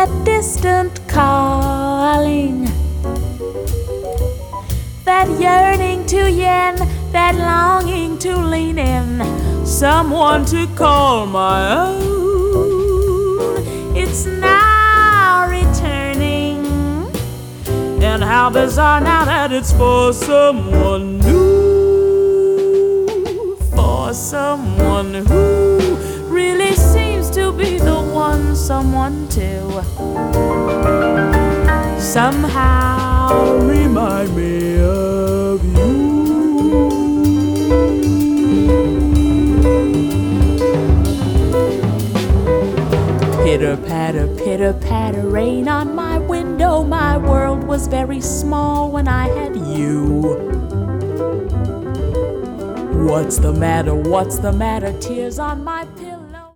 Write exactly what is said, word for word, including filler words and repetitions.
that distant calling, that yearning to yen, that longing to lean in, someone to call my own. It's now returning, and how bizarre now that it's for someone new, for someone who really seems to be the one, someone to somehow remind me of you. Pitter patter, pitter patter, rain on my window. My world was very small when I had you. What's the matter? What's the matter? Tears on my pillow.